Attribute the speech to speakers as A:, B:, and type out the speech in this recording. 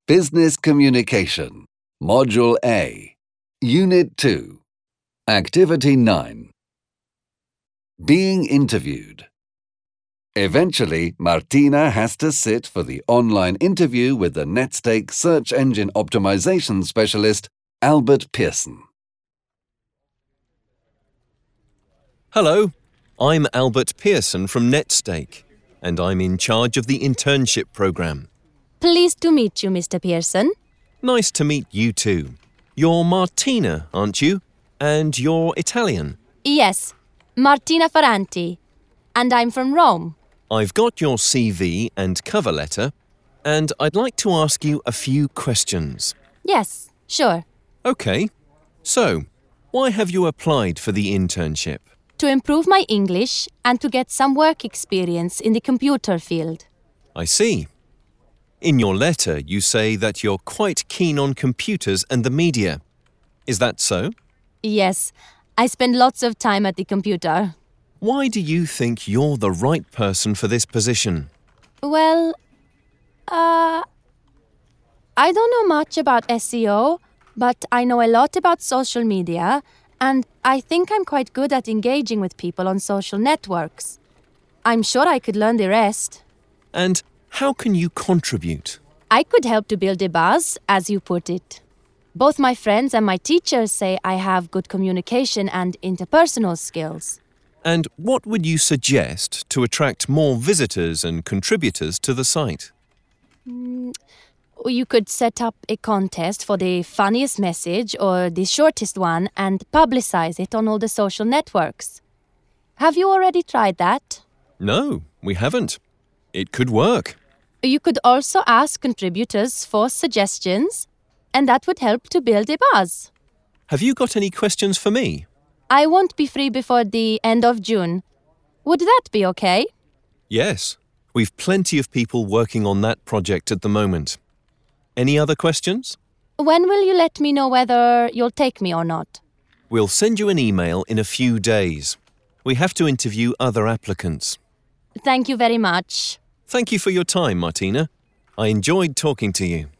A: Business Communication, Module A, Unit 2, Activity 9. Being interviewed. Eventually, Martina has to sit for the online interview with the Netstate search engine optimization specialist, Albert Pearson.
B: Hello, I'm Albert Pearson from Netstate, and I'm in charge of the internship program.
C: Pleased to meet you, Mr. Pearson.
B: Nice to meet you too. You're Martina, aren't you? And you're Italian.
C: Yes, Martina Ferranti. And I'm from Rome.
B: I've got your CV and cover letter, and I'd like to ask you a few questions.
C: Yes, sure.
B: OK. So, why have you applied for the internship?
C: To improve my English and to get some work experience in the computer field.
B: I see. In your letter, you say that you're quite keen on computers and the media. Is that so?
C: Yes, I spend lots of time at the computer.
B: Why do you think you're the right person for this position?
C: Well, I don't know much about SEO, but I know a lot about social media, and I think I'm quite good at engaging with people on social networks. I'm sure I could learn the rest.
B: And how can you contribute?
C: I could help to build a buzz, as you put it. Both my friends and my teachers say I have good communication and interpersonal skills.
B: And what would you suggest to attract more visitors and contributors to the site?
C: You could set up a contest for the funniest message or the shortest one and publicize it on all the social networks. Have you already tried that?
B: No, we haven't. It could work.
C: You could also ask contributors for suggestions, and that would help to build a buzz.
B: Have you got any questions for me?
C: I won't be free before the end of June. Would that be okay?
B: Yes. We've plenty of people working on that project at the moment. Any other questions?
C: When will you let me know whether you'll take me or not?
B: We'll send you an email in a few days. We have to interview other applicants.
C: Thank you very much.
B: Thank you for your time, Martina. I enjoyed talking to you.